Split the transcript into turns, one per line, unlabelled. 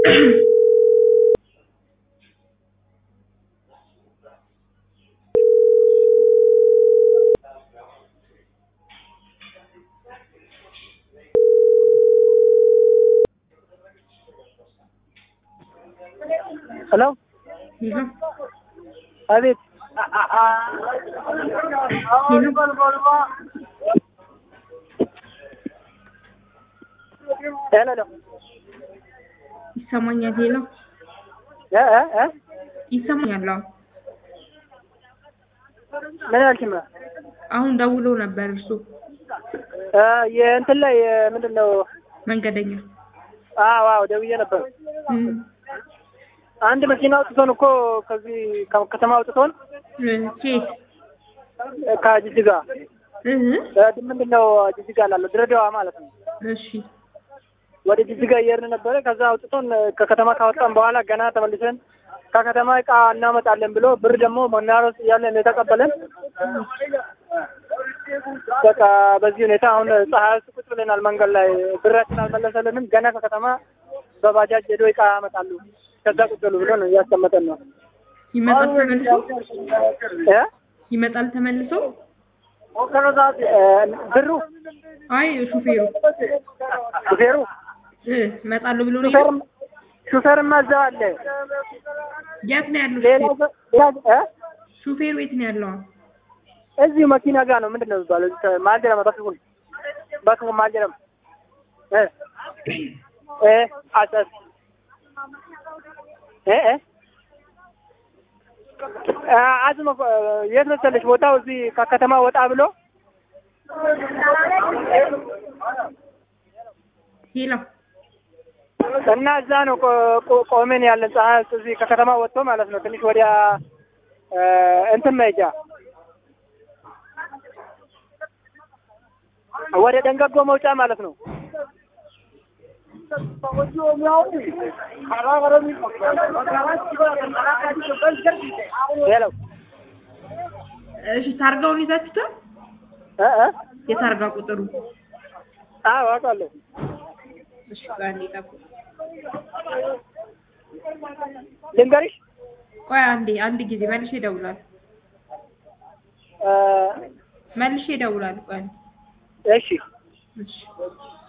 Hello? Abid. Hello.
ይሰማኛል ሄሎ ይሰማኛል
ምን አልሽማ?
አሁን ደውሎ ነበር እሱ
የእንትን ላይ ምንድነው
መንገደኛ
አዎ ደውዬ ነበር አንድ መኪና አውጥቶን እኮ ከዚህ ከተማ አውጥቶን
ኬት
ከጅጅጋ ምንድነው ጅጅጋ ላለው ድሬዳዋ ማለት ነው
እሺ
ወደ ጅጅጋ እየሄድን ነበረ ከዛ አውጥቶን ከከተማ ካወጣን በኋላ ገና ተመልሰን ከከተማ ዕቃ እናመጣለን ብሎ ብር ደግሞ መናሮስ ያለን የተቀበለን በቃ በዚህ ሁኔታ አሁን ፀሐይ ቁጭ ብለናል መንገድ ላይ ብራችን አልመለሰልንም ገና ከከተማ በባጃጅ ሄዶ ዕቃ ያመጣሉ ከዛ ቁጭ ብሎ ነው እያስቀመጠን ነው
ይመጣል ተመልሶ
ብሩ
አይ ሹፌሩ መጣሉ ብሎ ነው
ሹፌርማ እዛው አለ
የት ነው ያለው ሹፌሩ የት ነው ያለው
እዚህ መኪና ጋር ነው ምንድነው የሚባለው ማልጀረም በክቡ ማልጀረም አሰስ አዝመ የት መሰለሽ ቦታው እዚህ ከከተማ ወጣ ብሎ
ሄሎ
እና እዛ ነው ቆመን ያለን ፀሐይ እዚህ ከከተማ ወጥቶ ማለት ነው ትንሽ ወዲያ እንትን መሄጃ ወደ ደንገጎ መውጫ ማለት ነው ሄሎ
እሺ ታርጋውን ይዛችሁታል የታርጋ ቁጥሩ
አዎ አውቃለሁ
እሺ ጋር ይጣቁ
ልንገርሽ
ቆይ አንድ ጊዜ መልሼ እደውላለሁ ቆይ
እሺ